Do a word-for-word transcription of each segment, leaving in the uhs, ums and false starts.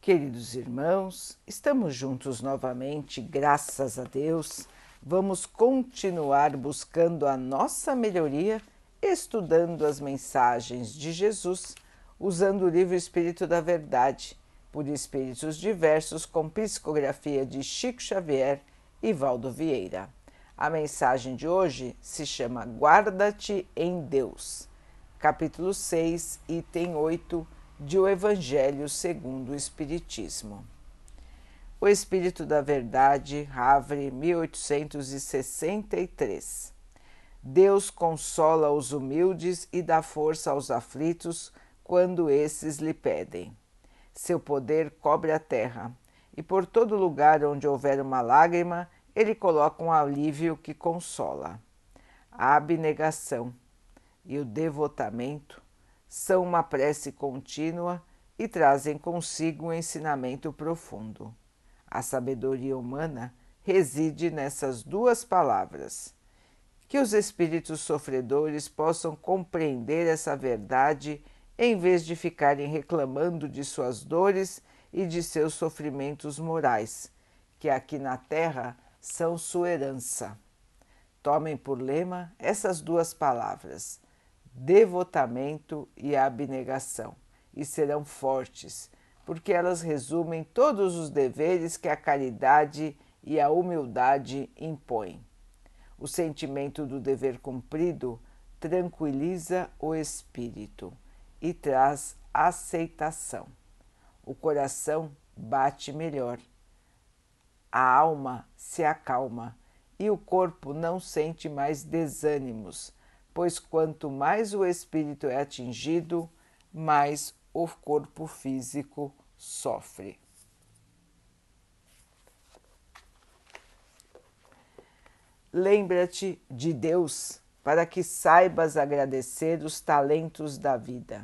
Queridos irmãos, estamos juntos novamente, graças a Deus. Vamos continuar buscando a nossa melhoria, estudando as mensagens de Jesus, usando o livro Espírito da Verdade, por espíritos diversos, com psicografia de Chico Xavier e Valdo Vieira. A mensagem de hoje se chama Guarda-te em Deus, capítulo seis, item oito, de O Evangelho segundo o Espiritismo. O Espírito da Verdade, Havre, mil oitocentos e sessenta e três. Deus consola os humildes e dá força aos aflitos quando esses lhe pedem. Seu poder cobre a terra, e por todo lugar onde houver uma lágrima, ele coloca um alívio que consola. A abnegação e o devotamento são uma prece contínua e trazem consigo um ensinamento profundo. A sabedoria humana reside nessas duas palavras. Que os espíritos sofredores possam compreender essa verdade em vez de ficarem reclamando de suas dores e de seus sofrimentos morais, que aqui na Terra são sua herança. Tomem por lema essas duas palavras: devotamento e abnegação, e serão fortes, porque elas resumem todos os deveres que a caridade e a humildade impõem. O sentimento do dever cumprido tranquiliza o espírito e traz aceitação. O coração bate melhor, a alma se acalma e o corpo não sente mais desânimos, pois quanto mais o espírito é atingido, mais o corpo físico sofre. Lembra-te de Deus para que saibas agradecer os talentos da vida.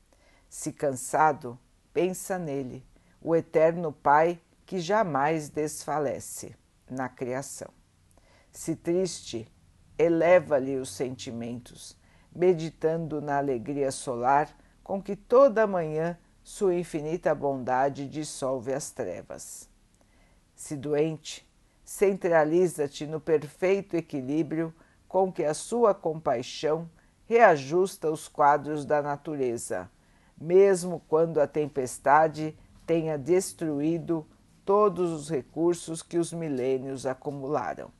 Se cansado, pensa nele, o eterno Pai que jamais desfalece na criação. Se triste, eleva-lhe os sentimentos, meditando na alegria solar com que toda manhã sua infinita bondade dissolve as trevas. Se doente, centraliza-te no perfeito equilíbrio com que a sua compaixão reajusta os quadros da natureza, mesmo quando a tempestade tenha destruído todos os recursos que os milênios acumularam.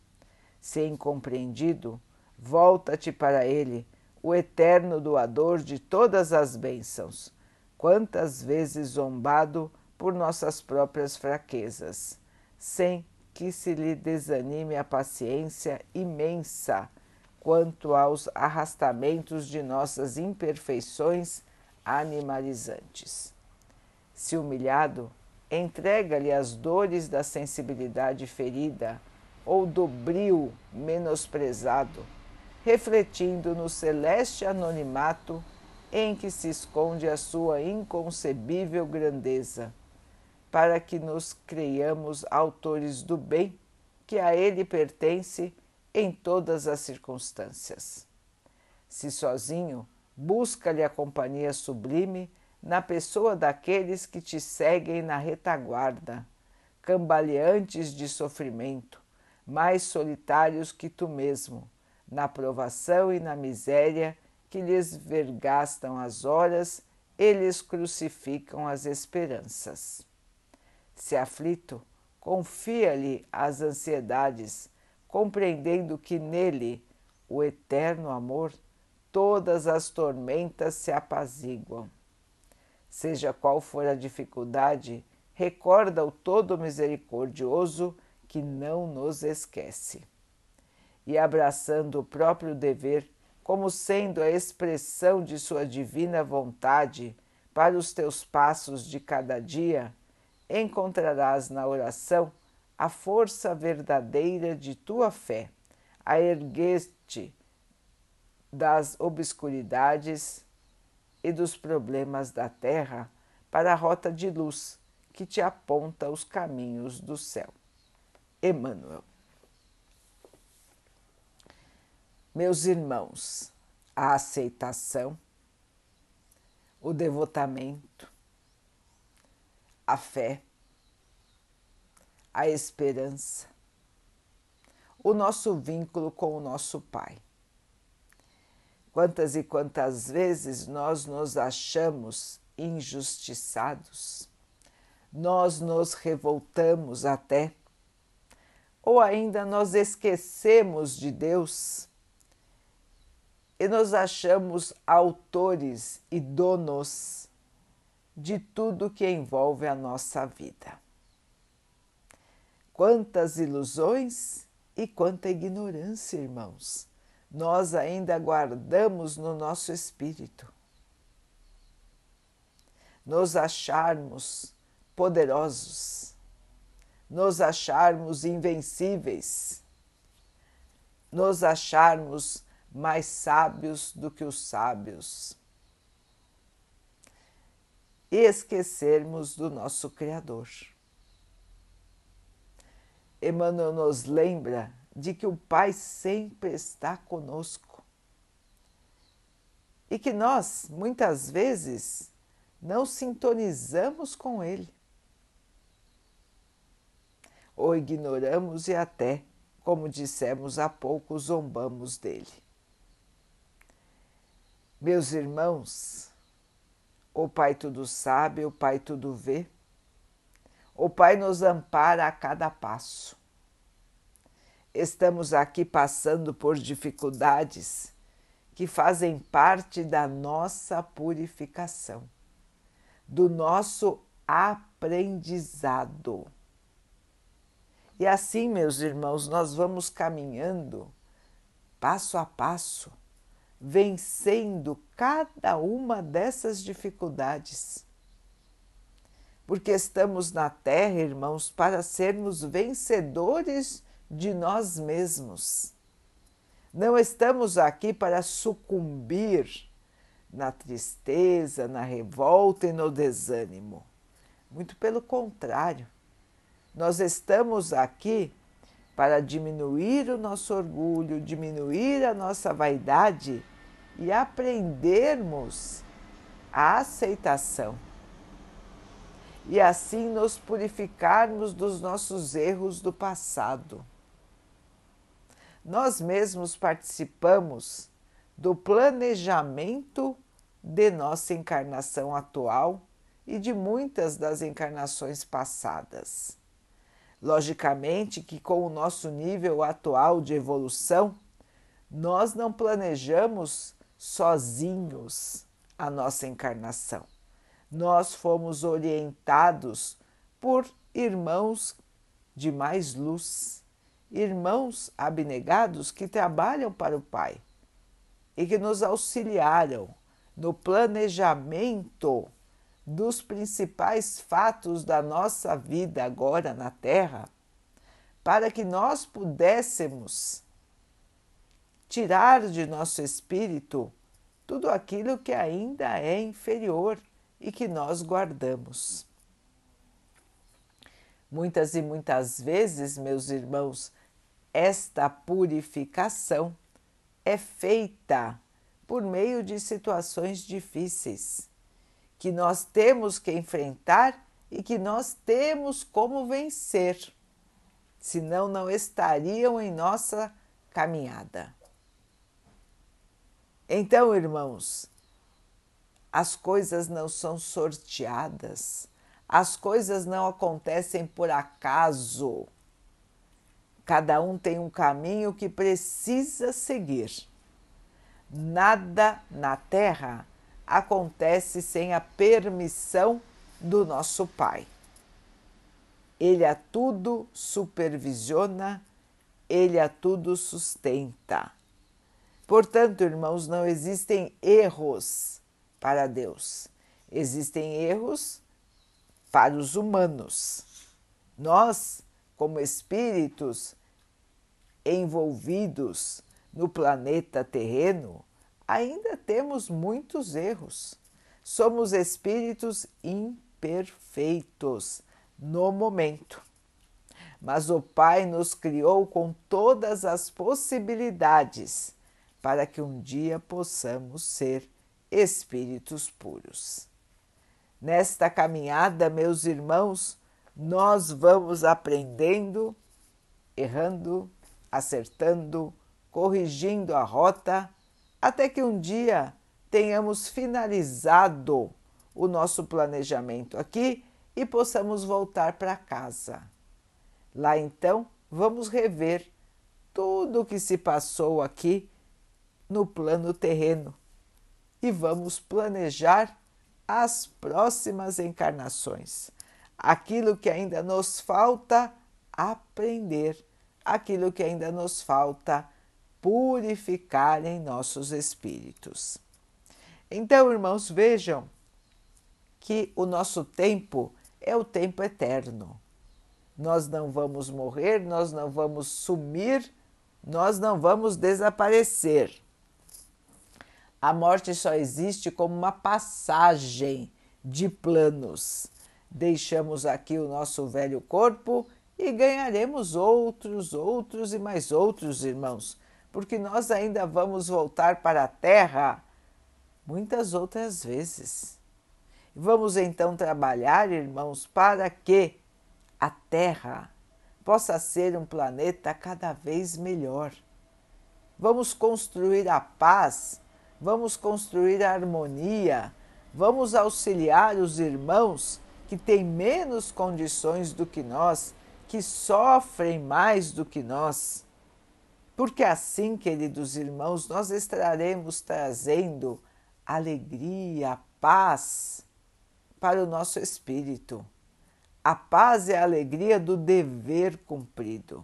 Se incompreendido, volta-te para ele, o eterno doador de todas as bênçãos, quantas vezes zombado por nossas próprias fraquezas, sem que se lhe desanime a paciência imensa quanto aos arrastamentos de nossas imperfeições animalizantes. Se humilhado, entrega-lhe as dores da sensibilidade ferida ou do brio menosprezado, refletindo no celeste anonimato em que se esconde a sua inconcebível grandeza, para que nos creiamos autores do bem que a ele pertence em todas as circunstâncias. Se sozinho, busca-lhe a companhia sublime na pessoa daqueles que te seguem na retaguarda, cambaleantes de sofrimento, mais solitários que tu mesmo, na provação e na miséria que lhes vergastam as horas e lhes crucificam as esperanças. Se aflito, confia-lhe as ansiedades, compreendendo que nele, o eterno amor, todas as tormentas se apaziguam. Seja qual for a dificuldade, recorda o todo misericordioso que não nos esquece. E abraçando o próprio dever como sendo a expressão de sua divina vontade para os teus passos de cada dia, encontrarás na oração a força verdadeira de tua fé, a erguer-te das obscuridades e dos problemas da terra para a rota de luz que te aponta os caminhos do céu. Emmanuel. Meus irmãos, a aceitação, o devotamento, a fé, a esperança, o nosso vínculo com o nosso Pai. Quantas e quantas vezes nós nos achamos injustiçados, nós nos revoltamos até, ou ainda nós esquecemos de Deus e nos achamos autores e donos de tudo que envolve a nossa vida. Quantas ilusões e quanta ignorância, irmãos, nós ainda guardamos no nosso espírito. Nos acharmos poderosos, nos acharmos invencíveis, nos acharmos mais sábios do que os sábios e esquecermos do nosso Criador. Emmanuel nos lembra de que o Pai sempre está conosco e que nós, muitas vezes, não sintonizamos com Ele, ou ignoramos e até, como dissemos há pouco, zombamos dele. Meus irmãos, o Pai tudo sabe, o Pai tudo vê, o Pai nos ampara a cada passo. Estamos aqui passando por dificuldades que fazem parte da nossa purificação, do nosso aprendizado. E assim, meus irmãos, nós vamos caminhando passo a passo, vencendo cada uma dessas dificuldades. Porque estamos na Terra, irmãos, para sermos vencedores de nós mesmos. Não estamos aqui para sucumbir na tristeza, na revolta e no desânimo. Muito pelo contrário, nós estamos aqui para diminuir o nosso orgulho, diminuir a nossa vaidade e aprendermos a aceitação. E assim nos purificarmos dos nossos erros do passado. Nós mesmos participamos do planejamento de nossa encarnação atual e de muitas das encarnações passadas. Logicamente que com o nosso nível atual de evolução, nós não planejamos sozinhos a nossa encarnação. Nós fomos orientados por irmãos de mais luz, irmãos abnegados que trabalham para o Pai e que nos auxiliaram no planejamento dos principais fatos da nossa vida agora na Terra, para que nós pudéssemos tirar de nosso espírito tudo aquilo que ainda é inferior e que nós guardamos. Muitas e muitas vezes, meus irmãos, esta purificação é feita por meio de situações difíceis, que nós temos que enfrentar e que nós temos como vencer, senão não estariam em nossa caminhada. Então, irmãos, as coisas não são sorteadas, as coisas não acontecem por acaso. Cada um tem um caminho que precisa seguir. Nada na Terra acontece sem a permissão do nosso Pai. Ele a tudo supervisiona, Ele a tudo sustenta. Portanto, irmãos, não existem erros para Deus. Existem erros para os humanos. Nós, como espíritos envolvidos no planeta terreno, ainda temos muitos erros. Somos espíritos imperfeitos no momento. Mas o Pai nos criou com todas as possibilidades para que um dia possamos ser espíritos puros. Nesta caminhada, meus irmãos, nós vamos aprendendo, errando, acertando, corrigindo a rota, até que um dia tenhamos finalizado o nosso planejamento aqui e possamos voltar para casa. Lá então, vamos rever tudo o que se passou aqui no plano terreno e vamos planejar as próximas encarnações, aquilo que ainda nos falta aprender, aquilo que ainda nos falta purificar em nossos espíritos. Então, irmãos, vejam que o nosso tempo é o tempo eterno. Nós não vamos morrer, nós não vamos sumir, nós não vamos desaparecer. A morte só existe como uma passagem de planos. Deixamos aqui o nosso velho corpo e ganharemos outros, outros e mais outros, irmãos, porque nós ainda vamos voltar para a Terra muitas outras vezes. Vamos então trabalhar, irmãos, para que a Terra possa ser um planeta cada vez melhor. Vamos construir a paz, vamos construir a harmonia, vamos auxiliar os irmãos que têm menos condições do que nós, que sofrem mais do que nós. Porque assim, queridos irmãos, nós estaremos trazendo alegria, paz para o nosso espírito. A paz é a alegria do dever cumprido.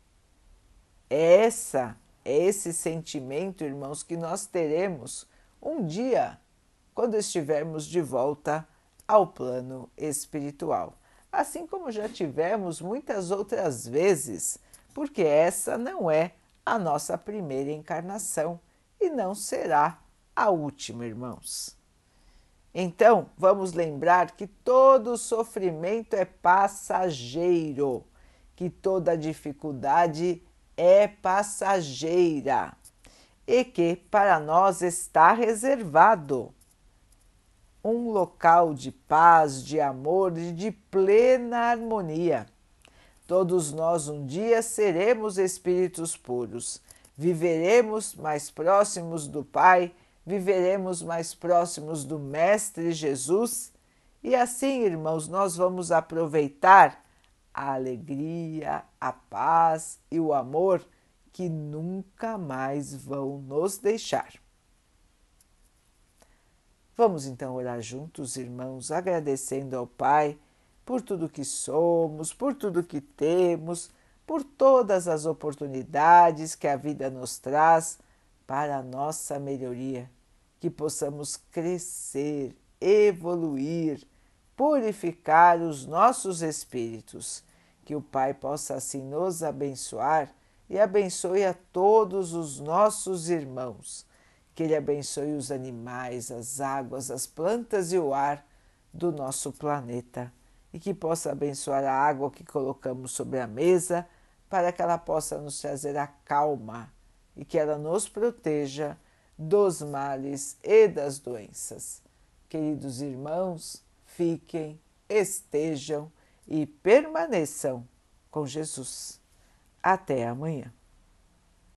Essa é esse sentimento, irmãos, que nós teremos um dia quando estivermos de volta ao plano espiritual. Assim como já tivemos muitas outras vezes, porque essa não é a nossa primeira encarnação e não será a última, irmãos. Então, vamos lembrar que todo sofrimento é passageiro, que toda dificuldade é passageira e que para nós está reservado um local de paz, de amor e de plena harmonia. Todos nós um dia seremos espíritos puros, viveremos mais próximos do Pai, viveremos mais próximos do Mestre Jesus e assim, irmãos, nós vamos aproveitar a alegria, a paz e o amor que nunca mais vão nos deixar. Vamos então orar juntos, irmãos, agradecendo ao Pai por tudo que somos, por tudo que temos, por todas as oportunidades que a vida nos traz para a nossa melhoria, que possamos crescer, evoluir, purificar os nossos espíritos, que o Pai possa assim nos abençoar e abençoe a todos os nossos irmãos, que Ele abençoe os animais, as águas, as plantas e o ar do nosso planeta e que possa abençoar a água que colocamos sobre a mesa para que ela possa nos trazer a calma e que ela nos proteja dos males e das doenças. Queridos irmãos, fiquem, estejam e permaneçam com Jesus. Até amanhã.